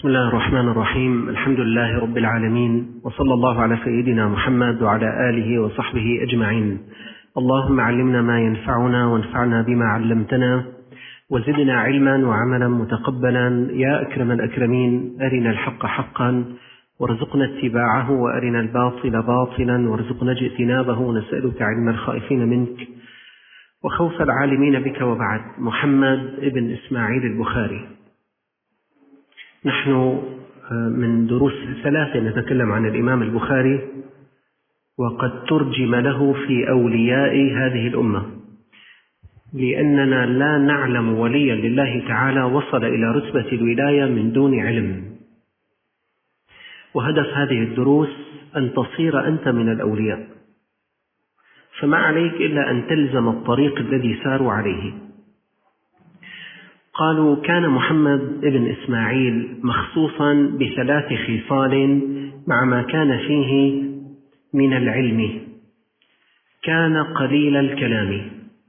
بسم الله الرحمن الرحيم. الحمد لله رب العالمين، وصلى الله على سيدنا محمد وعلى آله وصحبه أجمعين. اللهم علمنا ما ينفعنا وانفعنا بما علمتنا وزدنا علما وعملا متقبلا يا أكرم الأكرمين. أرنا الحق حقا وارزقنا اتباعه، وأرنا الباطل باطلا وارزقنا اجتنابه. نسألك علم الخائفين منك وخوف العالمين بك. وبعد. محمد ابن إسماعيل البخاري. نحن من دروس 3 نتكلم عن الإمام البخاري، وقد ترجم له في أولياء هذه الأمة، لأننا لا نعلم وليا لله تعالى وصل إلى رتبة الولاية من دون علم. وهدف هذه الدروس أن تصير أنت من الأولياء، فما عليك إلا أن تلزم الطريق الذي ساروا عليه. قالوا: كان محمد بن إسماعيل مخصوصا ب3 خصال مع ما كان فيه من العلم. كان قليل الكلام،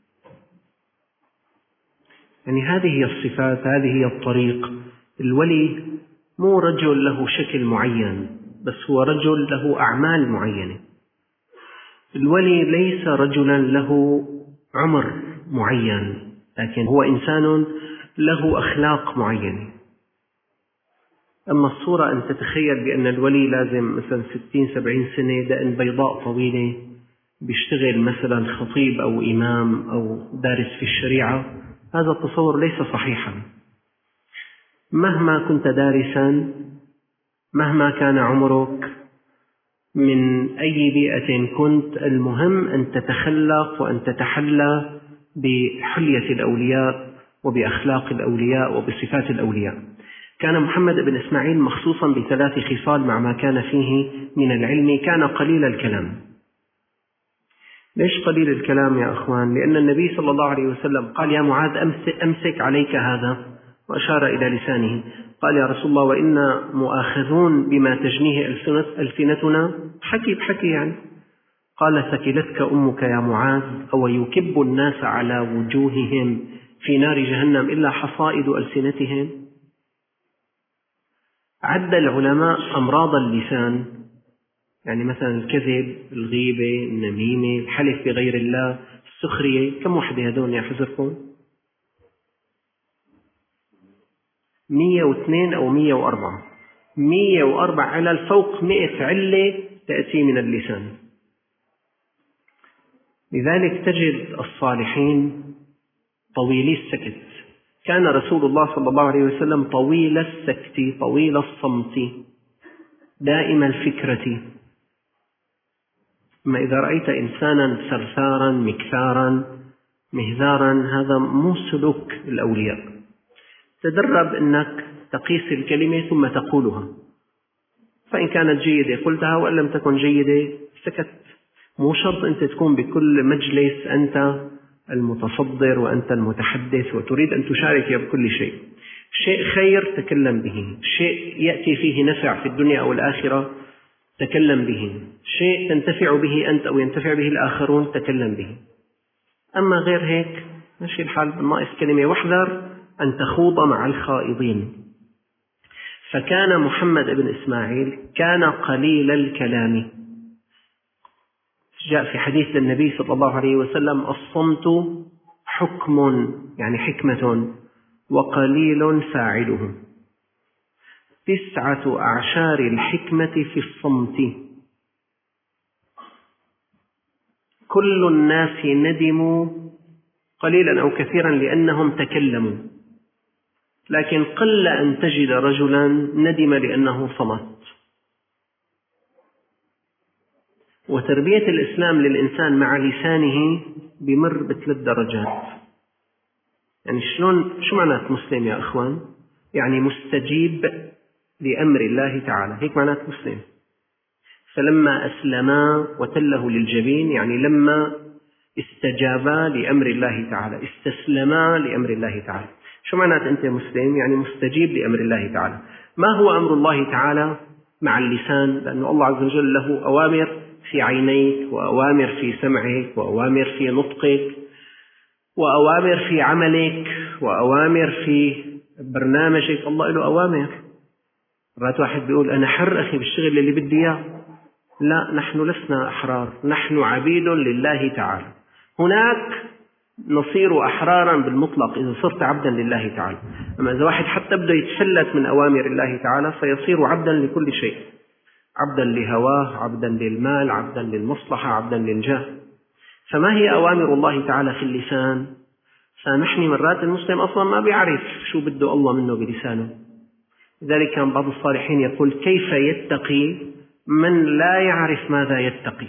يعني هذه هي الصفات، هذه هي الطريق. الولي مو رجل له شكل معين، بس هو رجل له أعمال معينة. الولي ليس رجلا له عمر معين، لكن هو إنسان له أخلاق معينة. أما الصورة أن تتخيل بأن الولي لازم مثلا 60-70 سنة، دقن بيضاء طويلة، بيشتغل مثلا خطيب أو إمام أو دارس في الشريعة، هذا التصور ليس صحيحا. مهما كنت دارسا، مهما كان عمرك، من أي بيئة كنت، المهم أن تتخلق وأن تتحلى بحلية الأولياء وبأخلاق الأولياء وبصفات الأولياء. كان محمد بن إسماعيل مخصوصا ب3 خصال مع ما كان فيه من العلم. كان قليل الكلام. ليش قليل الكلام يا أخوان؟ لأن النبي صلى الله عليه وسلم قال: يا معاذ أمسك عليك هذا، وأشار إلى لسانه. قال: يا رسول الله، وإنا مؤاخذون بما تجنيه ألسنتنا. حكي بحكي يعني. قال: ثكلتك أمك يا معاذ، أو يكب الناس على وجوههم في نار جهنم إلا حصائد ألسنتهم. عد العلماء أمراض اللسان، يعني مثلا الكذب، الغيبة، النميمة، الحلف بغير الله، السخرية. كم وحدة هدول يا حزركم؟ 102 أو 104. 104 على فوق 100 علة تأتي من اللسان. لذلك تجد الصالحين طويلي السكت. كان رسول الله صلى الله عليه وسلم طويل السكت، طويل الصمت، دائم الفكرة. أما إذا رأيت إنسانا ثرثارا مكثارا مهذارا، هذا مو سلوك الأولياء. تدرب أنك تقيس الكلمة ثم تقولها، فإن كانت جيدة قلتها، وإن لم تكن جيدة سكت. مو شرط أنت تكون بكل مجلس أنت المتصدر وأنت المتحدث وتريد أن تشارك بكل شيء. شيء خير تكلم به، شيء يأتي فيه نفع في الدنيا أو الآخرة تكلم به، شيء تنتفع به أنت أو ينتفع به الآخرون تكلم به. أما غير هيك ماشي الحال، ناقص كلمة. واحذر أن تخوض مع الخائضين. فكان محمد بن إسماعيل كان قليل الكلام. جاء في حديث للنبي صلى الله عليه وسلم: الصمت حكم، يعني حكمة، وقليل فاعله. 9 أعشار الحكمة في الصمت. كل الناس ندموا قليلا أو كثيرا لأنهم تكلموا، لكن قل أن تجد رجلا ندم لأنه صمت. وتربية الإسلام للإنسان مع لسانه بمر ب3 درجات. يعني شو معنات مسلم يا أخوان؟ يعني مستجيب لأمر الله تعالى، هيك معنات مسلم. فلما أسلما وتله للجبين، يعني لما استجابا لأمر الله تعالى، استسلما لأمر الله تعالى. شو معنات أنت مسلم؟ يعني مستجيب لأمر الله تعالى. ما هو أمر الله تعالى مع اللسان؟ لأن الله عز وجل له أوامر في عينيك، وأوامر في سمعك، وأوامر في نطقك، وأوامر في عملك، وأوامر في برنامجك. الله له أوامر. مرات واحد بيقول أنا حر أخي بالشغل اللي بدي إياه. لا، نحن لسنا أحرار، نحن عبيد لله تعالى. هناك نصير أحرارا بالمطلق إذا صرت عبدا لله تعالى. أما إذا واحد حتى بده يتفلت من أوامر الله تعالى سيصير عبدا لكل شيء، عبدا لهواه، عبدا للمال، عبدا للمصلحة، عبدا للجاه. فما هي أوامر الله تعالى في اللسان؟ سامحني، مرات المسلم أصلا ما بيعرف شو بده الله منه بلسانه. لذلك كان بعض الصالحين يقول كيف يتقي من لا يعرف ماذا يتقي.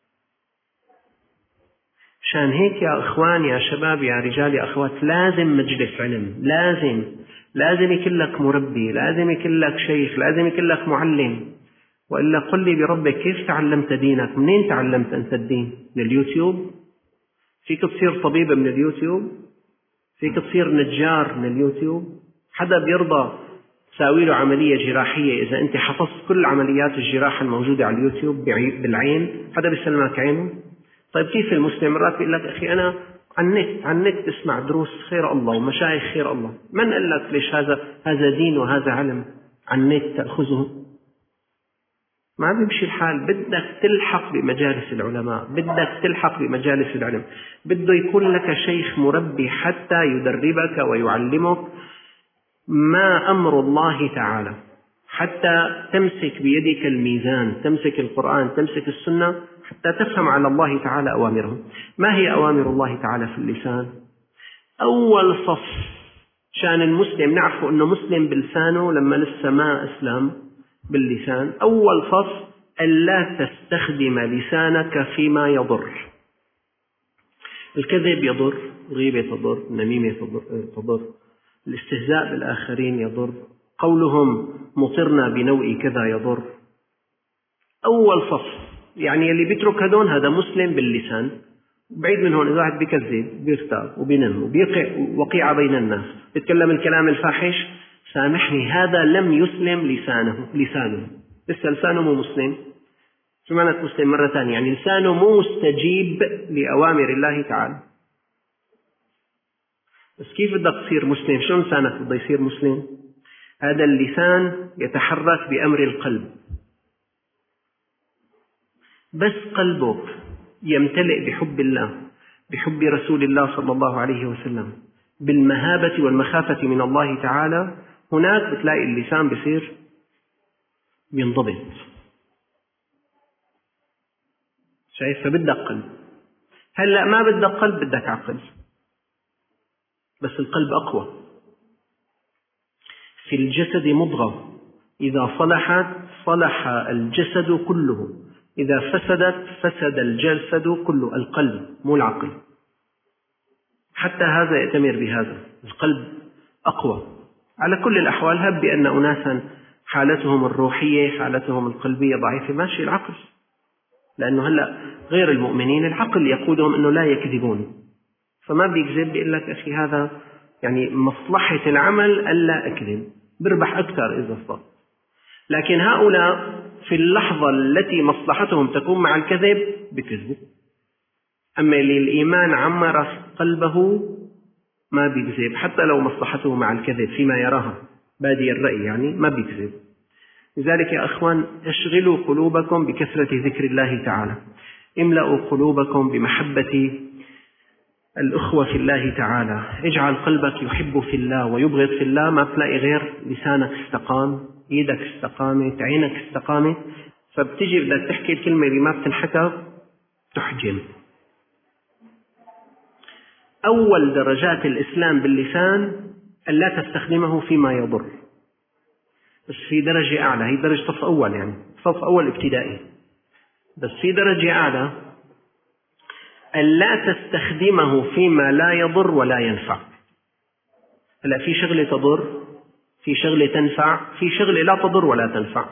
شان هيك يا إخوان، يا شباب، يا رجال، يا أخوات، لازم مجلس علم، لازم يكون لك مربي، لازم يكون لك شيخ، لازم يكون لك معلم. وإلا قل لي بربك كيف تعلمت دينك؟ منين تعلمت أنت الدين؟ من اليوتيوب؟ فيك تصير طبيب من اليوتيوب؟ فيك تصير نجار من اليوتيوب؟ حدا بيرضى تساوي له عملية جراحية إذا أنت حفظت كل عمليات الجراحة الموجودة على اليوتيوب بالعين؟ حدا بيسلمك عينه؟ طيب كيف المسلم مرات بيقول لك أخي أنا على النت اسمع دروس خير الله ومشايخ خير الله. من قال لك ليش هذا دين وهذا علم على النت تأخذه؟ ما بيمشي الحال. بدك تلحق بمجالس العلماء، بدك تلحق بمجالس العلم، بده يكون لك شيخ مربي حتى يدربك ويعلمك ما أمر الله تعالى، حتى تمسك بيدك الميزان، تمسك القرآن، تمسك السنة، حتى تفهم على الله تعالى أوامره. ما هي أوامر الله تعالى في اللسان؟ أول صف شان المسلم نعرف أنه مسلم بلسانه لما لسه ما أسلم باللسان. أول صف ألا تستخدم لسانك فيما يضر. الكذب يضر، الغيبة تضر، النميمة تضر، الاستهزاء بالآخرين يضر، قولهم مطرنا بنوء كذا يضر. أول صف يعني اللي بيترك هدول هذا مسلم باللسان. بعيد من هون إذا واحد بيكذب بيرتاب وبينم وبيقع وقيعة بين الناس، بيتكلم الكلام الفاحش، سامحني هذا لم يسلم لسانه لسه لسانه مو مسلم. شو معنى مسلم مرة ثانية؟ يعني لسانه مو مستجيب لأوامر الله تعالى. بس كيف بدك تصير مسلم؟ شو لسانك بده يصير مسلم؟ هذا اللسان يتحرك بأمر القلب. بس قلبك يمتلئ بحب الله، بحب رسول الله صلى الله عليه وسلم، بالمهابة والمخافة من الله تعالى، هناك بتلاقي اللسان بصير بينضبط. شايف؟ فبدك قلب. هلأ ما بدك قلب، بدك عقل، بس القلب أقوى. في الجسد مضغة إذا صلحت صلح الجسد كله، إذا فسدت فسد الجسد كله. القلب مو العقل. حتى هذا يأتمر بهذا، القلب أقوى. على كل الأحوال هب بأن أناسا حالتهم الروحية حالتهم القلبية ضعيفة، ماشي العقل، لأنه هلأ غير المؤمنين العقل يقودهم أنه لا يكذبون، فما بيكذب، بيقول لك أخي هذا يعني مصلحة العمل ألا أكذب، بربح أكثر إذا صدق. لكن هؤلاء في اللحظة التي مصلحتهم تكون مع الكذب بكذبوا. أما اللي الإيمان عمر قلبه ما بيكذب، حتى لو مصلحته مع الكذب فيما يراها بادي الرأي، يعني ما بيكذب. لذلك يا أخوان اشغلوا قلوبكم بكثرة ذكر الله تعالى، املأوا قلوبكم بمحبة الأخوة في الله تعالى، اجعل قلبك يحب في الله ويبغض في الله. ما تلاقي غير لسانك استقام، ايدك استقامت، عينك استقامت، فبتجي بدك تحكي الكلمة اللي ما بتنحكى تحجم. أول درجات الإسلام باللسان ألا تستخدمه فيما يضر. بس في درجة أعلى، هي درجة صف أول، يعني صف أول ابتدائي. بس في درجة أعلى ألا تستخدمه فيما لا يضر ولا ينفع. هلا في شغلة تضر، في شغلة تنفع، في شغلة لا تضر ولا تنفع.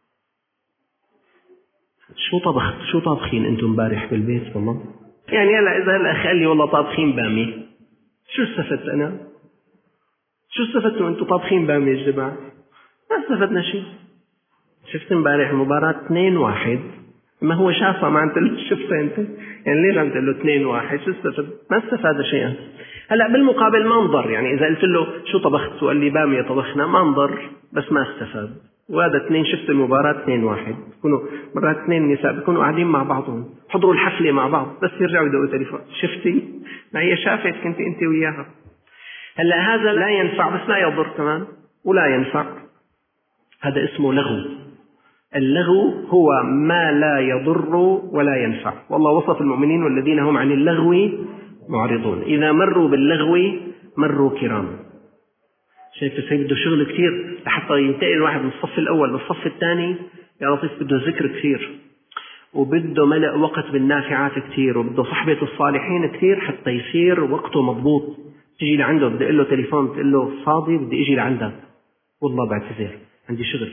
شو طابخين أنتم امبارح بالبيت؟ والله يعني هلا إذا الأخ قال لي والله طابخين بامية، شو استفدت أنا؟ شو استفدتوا أنتم طابخين بامية يا جماعة؟ ما استفدنا شيء. شفت امبارح المباراة 2-1، ما هو شافها، ما عم تقول شفتها أنت؟ يعني ليش عم تقول له 2-1؟ شو استفد؟ ما استفاد شيئا. هلا بالمقابل ما انضر، يعني إذا قلت له شو طبخت وقال لي بامية طبخنا، ما انضر، بس ما استفاد. وهذا اثنين، شفت المباراة 2-1، بيكونوا مرات اثنين نساء بيكونوا قاعدين مع بعضهم، حضروا الحفلة مع بعض، بس يرجعوا يدقوا تليفون، شفتي؟ ما هي شافت كنت أنت وياها. هلا هذا لا ينفع بس لا يضر كمان ولا ينفع، هذا اسمه لغو. اللغو هو ما لا يضر ولا ينفع، والله وصف المؤمنين والذين هم عن اللغو معرضون، إذا مروا باللغو مروا كرام. شايف بده شغل كثير لحتى ينتقل الواحد من الصف الأول للصف الثاني، يا لطيف بده ذكر كثير، وبده ملء وقت بالنافعات كثير، وبده صحبة الصالحين كثير حتى يصير وقته مضبوط. تجي لعنده بدي أقول له تليفون، بتقول له فاضي بدي أجي لعندك، والله بعتذر عندي شغل،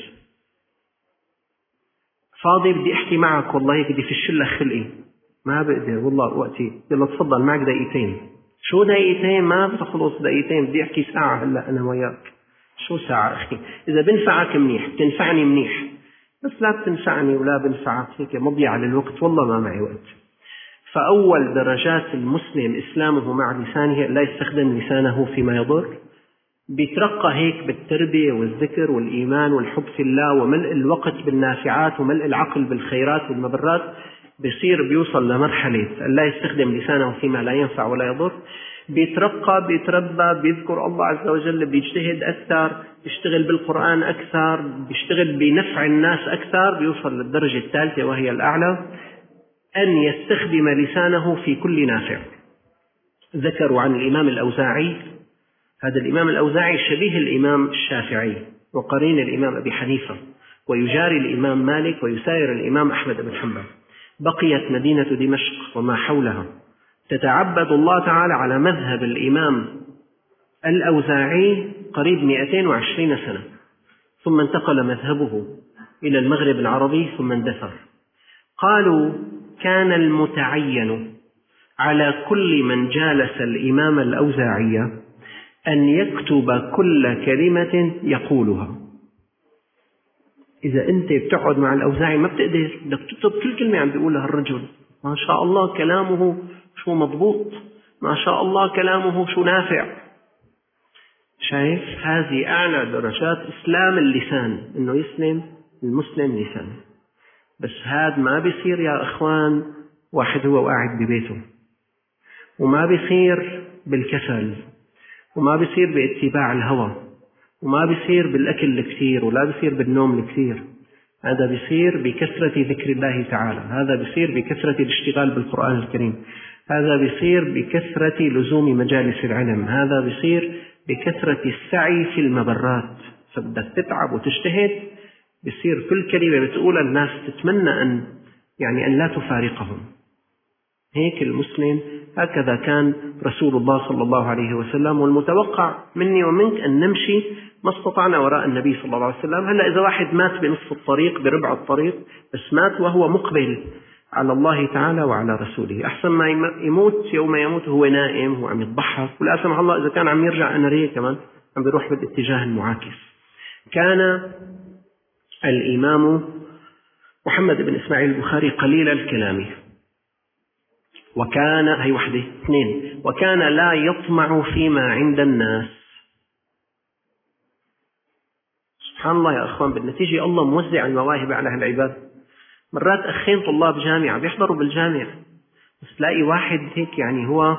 فاضي بدي أحكي معك، والله بدي فش لك خلقي ما بقدر والله وقتي، يلا تفضل معك دقيقتين. شو دقيقتين؟ ما بتخلص دقيقتين، بدي أحكي ساعة هلأ أنا وياك. شو ساعة أخي؟ إذا بنفعك منيح، بتنفعني منيح، بس لا بتنفعني ولا بنفعك هيك مضيعة للوقت، والله ما معي وقت. فأول درجات المسلم إسلامه مع لسانه لا يستخدم لسانه فيما يضر، بيترقى هيك بالتربية والذكر والإيمان والحب في الله وملء الوقت بالنافعات وملء العقل بالخيرات والمبرات، بيصير بيوصل لمرحلة لا يستخدم لسانه فيما لا ينفع ولا يضر، بيترقى بيتربى بيذكر الله عز وجل، بيجتهد أكثر، بيشتغل بالقرآن أكثر، بيشتغل بنفع الناس أكثر، بيوصل للدرجة الثالثة وهي الأعلى، أن يستخدم لسانه في كل نافع. ذكروا عن الإمام الأوزاعي، هذا الإمام الأوزاعي شبيه الإمام الشافعي وقرين الإمام أبي حنيفة، ويجاري الإمام مالك ويساير الإمام أحمد بن حنبل. بقيت مدينة دمشق وما حولها تتعبد الله تعالى على مذهب الإمام الأوزاعي قريب 220 سنة، ثم انتقل مذهبه إلى المغرب العربي ثم اندثر. قالوا كان المتعين على كل من جالس الإمام الأوزاعي أن يكتب كل كلمة يقولها. إذا أنت بتقعد مع الأوزاعي ما بتقدر، بدك تكتب كل كلمة عم بيقولها الرجل، ما شاء الله كلامه شو مضبوط، ما شاء الله كلامه شو نافع. شايف؟ هذه أعلى درجات إسلام اللسان، إنه يسلم المسلم لسانه. بس هذا ما بيصير يا إخوان واحد هو قاعد ببيته، وما بيصير بالكسل، وما بيصير باتباع الهوى، وما بيصير بالأكل الكثير، ولا بيصير بالنوم الكثير. هذا بيصير بكثرة ذكر الله تعالى، هذا بيصير بكثرة الاشتغال بالقرآن الكريم، هذا بيصير بكثرة لزوم مجالس العلم، هذا بيصير بكثرة السعي في المبرات. فبدك تتعب وتجتهد، بيصير كل كلمة بتقولها الناس تتمنى أن لا تفارقهم. هيك المسلم، هكذا كان رسول الله صلى الله عليه وسلم، والمتوقع مني ومنك أن نمشي ما استطعنا وراء النبي صلى الله عليه وسلم. هلأ إذا واحد مات بنصف الطريق بربع الطريق، بس مات وهو مقبل على الله تعالى وعلى رسوله، أحسن ما يموت يوم يموت هو نائم وعم يضحك، ولا سمح الله إذا كان عم يرجع أناريه كمان عم بيروح بالاتجاه المعاكس. كان الإمام محمد بن إسماعيل البخاري قليل الكلام، وكان هي وحدة اثنين، وكان لا يطمع فيما عند الناس. سبحان الله يا أخوان، بالنتيجة الله موزع المواهب على العباد. مرات أخين طلاب جامعة بيحضروا بالجامعة، بس تلاقي واحد هيك هو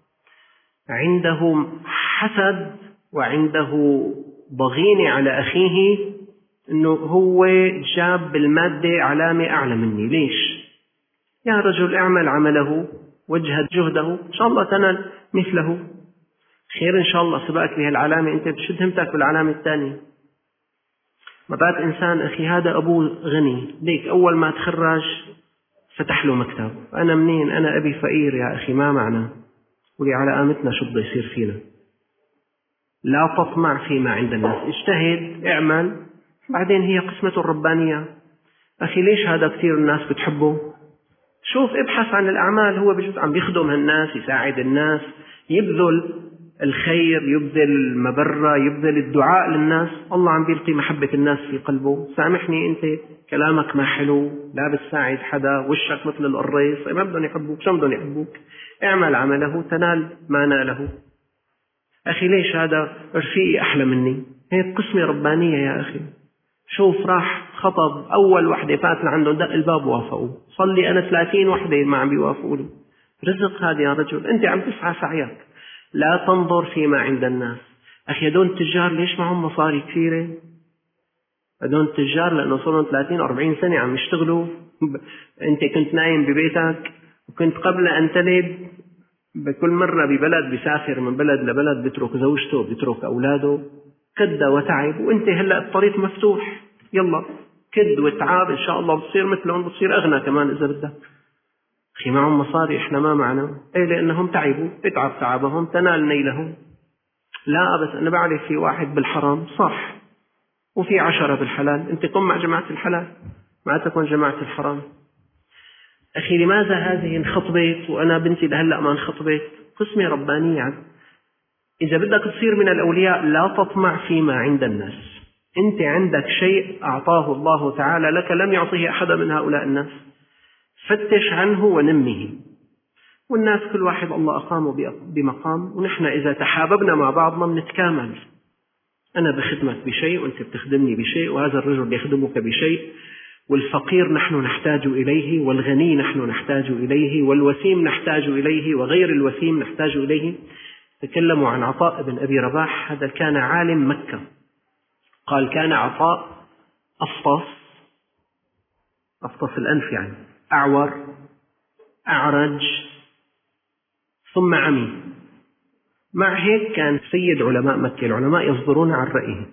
عنده حسد وعنده ضغينة على أخيه إنه هو جاب بالمادة علامة أعلى مني. ليش؟ يا رجل اعمل عمله واجهد جهده، إن شاء الله تنال مثله، خير إن شاء الله. سبقك بهالعلامة أنت بتشد همتك بالعلامة الثانية. مرات إنسان أخي هذا أبوه غني، ليك أول ما تخرج فتح له مكتب، أنا منين؟ أنا أبي فقير يا أخي، ما معنى، ولي على قامتنا شو بده يصير فينا. لا تطمع فيما عند الناس، اجتهد اعمل، بعدين هي قسمة الربانية. أخي ليش هذا كثير الناس بتحبه؟ شوف ابحث عن الأعمال، هو بجد عم بيخدم الناس، يساعد الناس، يبذل الخير، يبذل المبرة، يبذل الدعاء للناس، الله عم بيلقي محبة الناس في قلبه. سامحني أنت كلامك ما حلو، لا بتساعد حدا، وشك مثل القريص، ما بدهم يحبوك، شو بدهم يحبوك؟ اعمل عمله تنال ما ناله. أخي ليش هذا رفيقي أحلى مني؟ هي قسمة ربانية يا أخي. شوف راح خطب أول وحدة فات لعنده دق الباب وافقوا، صلي أنا 30 وحدة ما عم بيوافقوا لي. رزق هذا يا رجل، أنت عم تسعى سعيك، لا تنظر فيما عند الناس. أخي هدول التجار ليش معهم مصاري كثيرة؟ هدول التجار لأنه صاروا 30-40 سنة عم يشتغلوا. أنت كنت نايم ببيتك وكنت قبل أن تلد بكل مرة ببلد بيسافر من بلد لبلد، بترك زوجته بترك أولاده، كد وتعب، وأنت هلأ الطريق مفتوح، يلا كد وتعاب إن شاء الله بتصير مثلهم، بتصير أغنى كمان إذا بدك. أخي معهم مصاري إحنا ما معنا، إيه لأنهم تعبوا، اتعب تعبهم تنال نيلهم. لا بس أنا بعرف في واحد بالحرام صح وفي 10 بالحلال، أنت قم مع جماعة الحلال ما تكون جماعة الحرام. أخي لماذا هذه انخطبت وأنا بنتي لهلأ ما انخطبت؟ قسمة ربانية. إذا بدك تصير من الأولياء لا تطمع فيما عند الناس. أنت عندك شيء أعطاه الله تعالى لك لم يعطيه أحد من هؤلاء الناس، فتش عنه ونمه. والناس كل واحد الله أقامه بمقام، ونحن إذا تحاببنا مع بعضنا بنتكامل. أنا بخدمك بشيء وأنت بتخدمني بشيء، وهذا الرجل يخدمك بشيء، والفقير نحن نحتاج إليه، والغني نحن نحتاج إليه، والوسيم نحتاج إليه، وغير الوسيم نحتاج إليه. تكلموا عن عطاء بن أبي رباح، هذا كان عالم مكة. قال كان عطاء أفطس الأنف، يعني أعور أعرج ثم عمي، مع هيك كان سيد علماء مكة. العلماء يصدرون عن رأيه.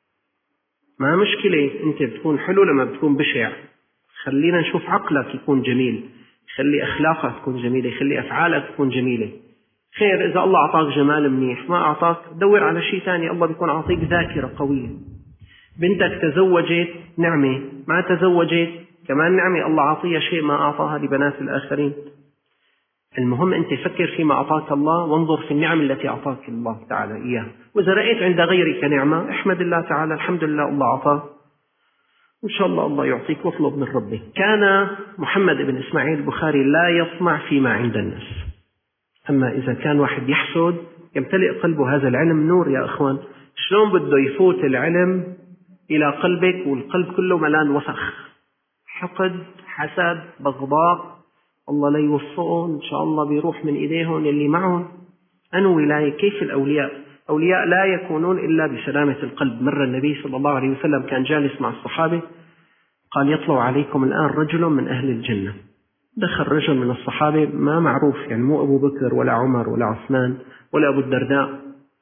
ما مشكلة أنت بتكون حلو لما بتكون بشع، خلينا نشوف عقلك يكون جميل، خلي أخلاقك تكون جميلة، خلي أفعالك تكون جميلة. خير إذا الله أعطاك جمال منيح، ما أعطاك دور على شيء ثاني، الله بيكون أعطيك ذاكرة قوية. بنتك تزوجت نعمة، ما تزوجت كمان نعمة، الله أعطيها شيء ما أعطاها لبنات الآخرين. المهم أنت فكر فيما أعطاك الله، وانظر في النعم التي أعطاك الله تعالى إياها. وإذا رأيت عند غيرك نعمة احمد الله تعالى، الحمد لله الله أعطاه، إن شاء الله الله يعطيك، واطلب من ربك. كان محمد بن إسماعيل البخاري لا يطمع فيما عند الناس. أما إذا كان واحد يحسد يمتلئ قلبه هذا العلم نور يا أخوان. شلون بده يفوت العلم إلى قلبك والقلب كله ملان وسخ، حقد حسد بغضاء، الله لا يوفقهم إن شاء الله بيروح من إيديهم اللي معهم. أنو ولاية كيف الأولياء؟ أولياء لا يكونون إلا بسلامة القلب. مر النبي صلى الله عليه وسلم كان جالس مع الصحابة، قال يطلع عليكم الآن رجل من أهل الجنة. دخل رجل من الصحابة ما معروف، يعني مو أبو بكر ولا عمر ولا عثمان ولا أبو الدرداء.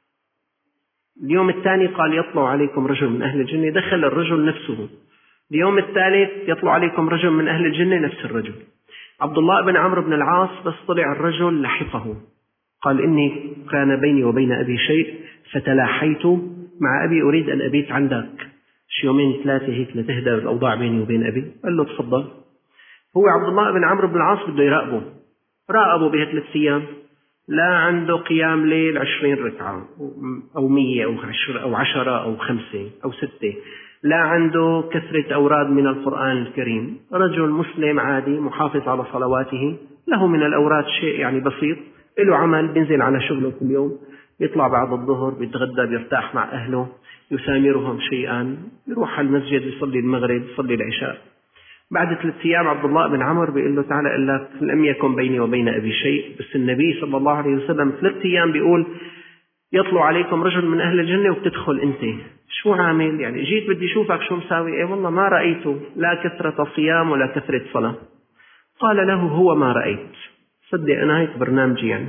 اليوم الثاني قال يطلع عليكم رجل من أهل الجنة، دخل الرجل نفسه. اليوم الثالث يطلع عليكم رجل من أهل الجنة، نفس الرجل. عبد الله بن عمرو بن العاص بس طلع الرجل لحقه، قال إني كان بيني وبين أبي شيء فتلاحيت مع أبي، أريد أن أبيت عندك شي يومين 3 هيك لتهدأ الأوضاع بيني وبين أبي. قال له تفضل. هو عبد الله بن عمرو بن العاص بده يراقبه، راقبه ب3 أيام، لا عنده قيام ليل 20 ركعة أو 100 أو 10 أو 5 أو 6، لا عنده كثرة أوراد من القرآن الكريم. رجل مسلم عادي محافظ على صلواته، له من الأوراد شيء يعني بسيط، له عمل، بينزل على شغله كل يوم، يطلع بعد الظهر بيتغدى بيرتاح مع أهله، يسامرهم شيئا، يروح على المسجد يصلي المغرب يصلي العشاء. بعد 3 أيام عبد الله بن عمرو بيقول له تعالى قال لك لم يكن بيني وبين أبي شيء، بس النبي صلى الله عليه وسلم 3 أيام بيقول يطلع عليكم رجل من أهل الجنة وبتدخل أنت، شو عامل؟ يعني جيت بدي شوفك شو مساوي؟ إيه والله ما رأيته، لا كثرة صيام ولا كثرة صلاة. قال له هو ما رأيت، صدق أنا هيك برنامجي يعني.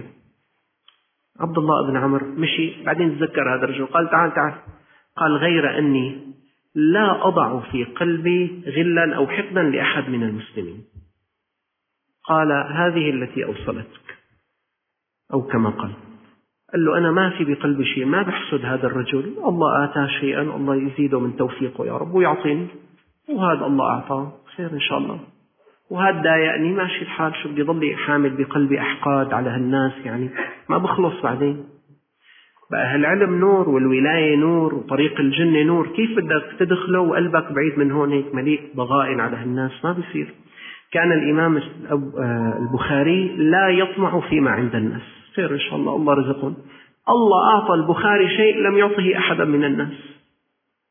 عبد الله بن عمرو مشي، بعدين تذكر هذا الرجل قال تعال. قال غير أني لا أضع في قلبي غلا أو حقدا لأحد من المسلمين. قال هذه التي أوصلتك، أو كما قال له أنا ما في بقلبي شيء، ما بحسد هذا الرجل، الله آتاه شيئا الله يزيده من توفيقه يا رب ويعطيني، وهذا الله أعطاه خير إن شاء الله، وهذا ضايقني ماشي الحال، شو بدي ضلي حامل بقلبي أحقاد على هالناس، يعني ما بخلص بعدين. بقى هالعلم نور والولاية نور وطريق الجنة نور، كيف بدك تدخله وقلبك بعيد من هون هيك مليء ضغائن على هالناس؟ ما بيصير. كان الإمام البخاري لا يطمع فيما عند الناس، خير إن شاء الله الله رزقهم. الله أعطى البخاري شيء لم يعطه أحدا من الناس.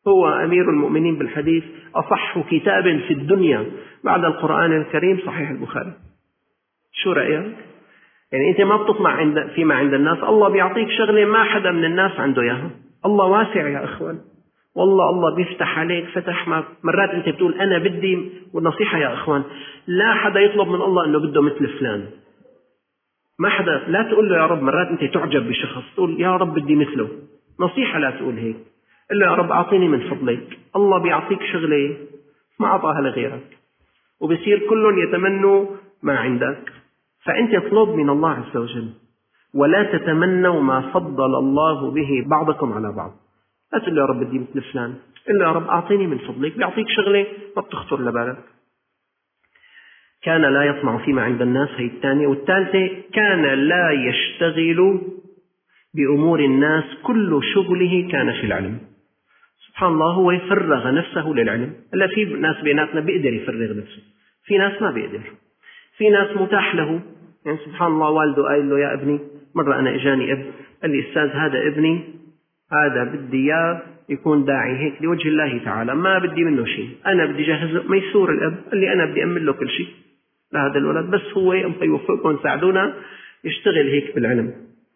هو أمير المؤمنين بالحديث، أصح كتاب في الدنيا بعد القرآن الكريم صحيح البخاري. شو رأيك؟ يعني أنت ما بتطمع فيما عند الناس، الله بيعطيك شغلة ما حدا من الناس عنده إياها. الله واسع يا أخوان، والله الله بيفتح عليك فتح. ما مرات أنت بتقول أنا بدي، والنصيحة يا أخوان لا حدا يطلب من الله أنه بده مثل فلان، ما حدا. لا تقول له يا رب، مرات أنت تعجب بشخص تقول يا رب بدي مثله، نصيحة لا تقول هيك. قل له يا رب أعطيني من فضلك. الله بيعطيك شغلة ما أعطاها لغيرك، وبصير كلهم يتمنوا ما عندك. فأنت اطلب من الله عز وجل، ولا تتمنوا ما فضل الله به بعضكم على بعض. لا تقول له يا رب بدي مثل فلان، قل له يا رب أعطيني من فضلك، بيعطيك شغلة ما بتخطر لبالك. كان لا يطمع فيما عند الناس، هي الثانية. والثالثة كان لا يشتغل بأمور الناس، كل شغله كان في العلم. سبحان الله، هو يفرغ نفسه للعلم. هلا في ناس بيناتنا بيقدر يفرغ نفسه، في ناس ما بيقدر. في ناس متاح له، يعني سبحان الله والده قال له يا ابني، مرة أنا إجاني أب قال لي أستاذ هذا ابني، هذا بدي إياه يكون داعي هيك لوجه الله تعالى، ما بدي منه شيء، أنا بدي جهز ميسور. الأب قال لي أنا بدي أمن له كل شيء لهذا الولد، بس هو الله يوفقكم ساعدونا يشتغل هيك بالعلم.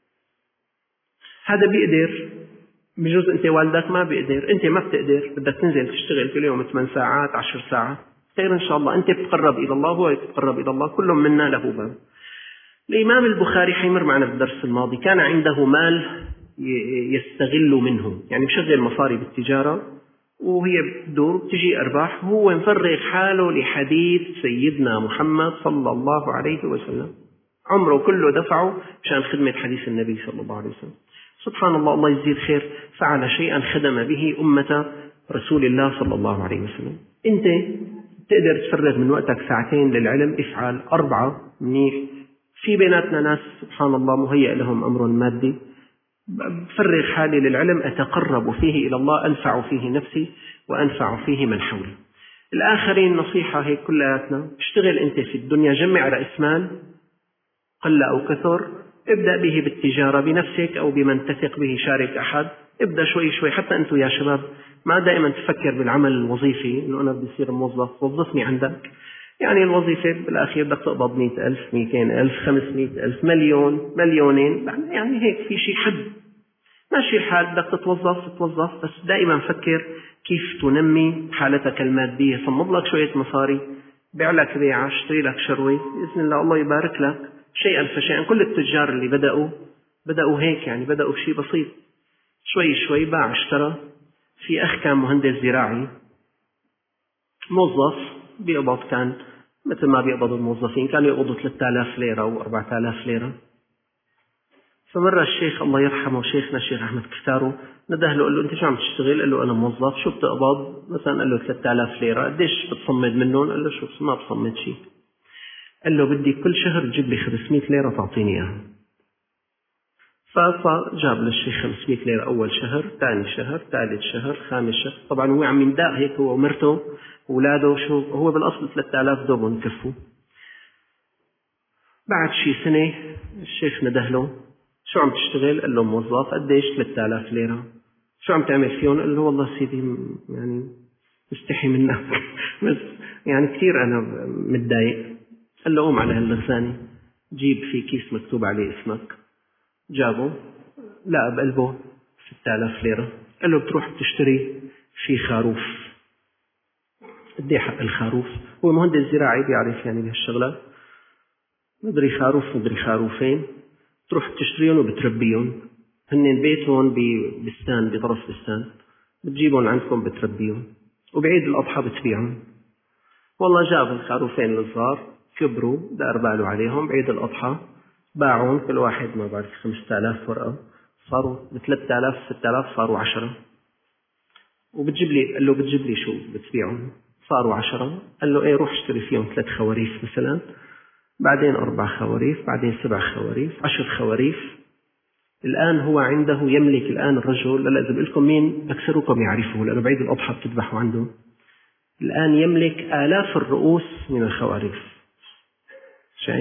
هذا بيقدر. بجوز أنت والدك ما بيقدر، أنت ما بتقدر، بدك تنزل تشتغل كل يوم 8 ساعات 10 ساعات، خير إن شاء الله. أنت بتقرب إلى الله وهو يتقرب إلى الله، كل منا له باب. الإمام البخاري حيمر معنا بالدرس الماضي، كان عنده مال يستغل منه، يعني مشغل مصاري بالتجارة وهي بتدور بتجي أرباح، وهو مفرغ حاله لحديث سيدنا محمد صلى الله عليه وسلم، عمره كله دفعه مشان خدمة حديث النبي صلى الله عليه وسلم. سبحان الله، الله يجزيه خير، فعل شيئا خدم به أمة رسول الله صلى الله عليه وسلم. أنت تقدر تفرغ من وقتك ساعتين للعلم، افعل 4 منيح. في بيناتنا ناس سبحان الله مهيأ لهم أمر مادي، بفرغ حالي للعلم أتقرب فيه إلى الله، أنفع فيه نفسي وأنفع فيه من حولي. الآخرين نصيحة هيك كلياتنا، اشتغل أنت في الدنيا، جمع رأس مال قل أو كثر، ابدأ به بالتجارة بنفسك أو بمن تثق به، شارك أحد، ابدأ شوي شوي. حتى أنتم يا شباب ما دائما تفكر بالعمل الوظيفي إنه أنا بدي أصير موظف، وظفني عندك. يعني الوظيفة بالأخير بدك تقبض 100,000 200,000 500,000 مليون مليونين، يعني هيك في شيء حد ماشي الحال. بدك تتوظف، بس دائما فكر كيف تنمي حالتك المادية. صمد لك شوية مصاري، بيع لك بيعة، اشتري لك شروي، بإذن الله الله يبارك لك شيئا فشيئا. كل التجار اللي بدأوا هيك، يعني بدأوا بشيء بسيط، شوي شوي باع اشترى. في أخ كان مهندس زراعي موظف، بيقبض كان مثل ما بيقبض الموظفين، كانوا يقبضوا 3000 ليرة و4000 ليرة. فمرة الشيخ الله يرحمه شيخنا الشيخ أحمد كفتارو نده له، قال له أنت شو عم تشتغل؟ قال له أنا موظف. شو بتقبض؟ مثلا قال له 3000 ليرة. قديش بتصمد منهم؟ قال له شو ما بصمد شيء. قال له بدي كل شهر تجيب لي 500 ليرة تعطيني إياها. فجاب للشيخ 500 ليرة أول شهر، ثاني شهر، ثالث شهر، خامس شهر. طبعا هو عم ينداء هيك، هو ومرته وأولاده، شو هو بالأصل 3000 دوبهم كفوا. بعد شي سنة الشيخ نده له، شو عم تشتغل؟ قال له موظف. قديش؟ 3000 ليرة. شو عم تعمل فيهم؟ قال له والله سيدي يعني مستحي منك بس يعني كثير أنا متضايق. قال له قوم على هاللغزاني، جيب في كيس مكتوب عليه اسمك. جابه، لا بقلبه 6000 ليرة. قال له بتروح بتشتري في خروف. قد ايه حق الخروف؟ هو مهندس زراعي بيعرف يعني بهالشغلات، مدري خروف مدري خروفين، تروح تشتريهم وبتربيهم. هن بيتهم ببستان، بطرف بستان، بتجيبهم عندكم بتربيهم، وبعيد الأضحى بتبيعهم. والله جاب الخروفين الصغار كبروا، دار باله عليهم، بعيد الأضحى باعون كل واحد ما بعرف 5000 ورقة، صاروا ب 3000 6000، صاروا 10. وبتجيب لي، قال له بتجيب لي شو بتبيعهم؟ صاروا 10. قال له ايه، روح اشتري فيهم 3 خواريف مثلا، بعدين 4 خواريف، بعدين 7 خواريف، 10 خواريف. الآن هو عنده يملك الآن الرجل، لا إذا بقول لكم مين أكثركم يعرفه لأنه بعيد الأضحى بتذبحوا عنده، الآن يملك آلاف الرؤوس من الخواريف. شايف؟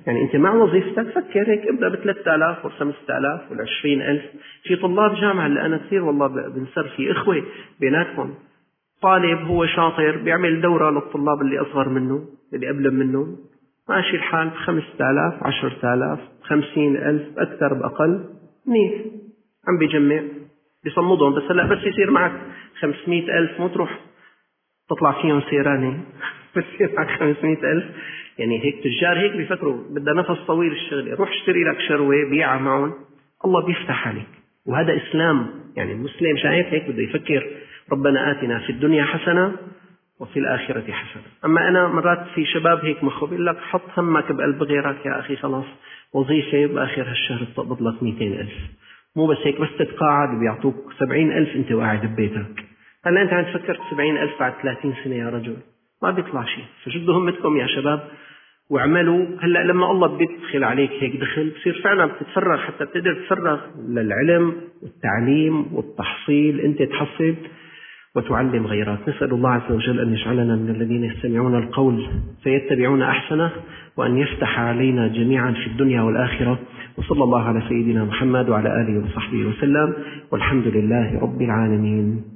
يعني أنت مع وظيفتك فكر هيك، ابدأ ب3000 و 5000 و 20000. في طلاب جامعة اللي أنا كثير والله بنسر في إخوة بيناتهم، طالب هو شاطر بيعمل دورة للطلاب اللي أصغر منه اللي قبل منه، ماشي الحال ب5000 10000 50,000 أكثر بأقل منيح، عم بيجمع بيصمدهم. بس هلا بس يصير معك 500,000 مو تروح تطلع فيهم سيراني بس يصير معك 500,000. يعني هيك تجار هيك بيفكروا، بدها نفس طويل الشغل، روح اشتري لك شروة بيعها معهم، الله بيفتح عليك. وهذا إسلام، يعني المسلم شايف هيك بده يفكر ربنا آتنا في الدنيا حسنة وفي الآخرة حسنة. أما أنا مرات في شباب هيك مخه بيقول لك حط همك بقلب غيرك يا أخي، خلاص وظيفة بآخر هالشهر تقبض لك 200,000، مو بس هيك، بس تتقاعد بيعطوك 70,000 أنت وقاعد ببيتك. هلا أنت عم تفكر 70,000 بعد 30 سنة يا رجل، ما بيطلع شيء. فشو بده همتكم يا شباب؟ واعملوا هلا، لما الله بيدخل عليك هيك دخل بصير فعلا بتتفرغ، حتى بتقدر تتفرغ للعلم والتعليم والتحصيل، أنت تحصل وتعلم غيرك. نسأل الله عز وجل أن يجعلنا من الذين يستمعون القول فيتبعون أحسنه، وأن يفتح علينا جميعا في الدنيا والآخرة. وصلى الله على سيدنا محمد وعلى آله وصحبه وسلم، والحمد لله رب العالمين.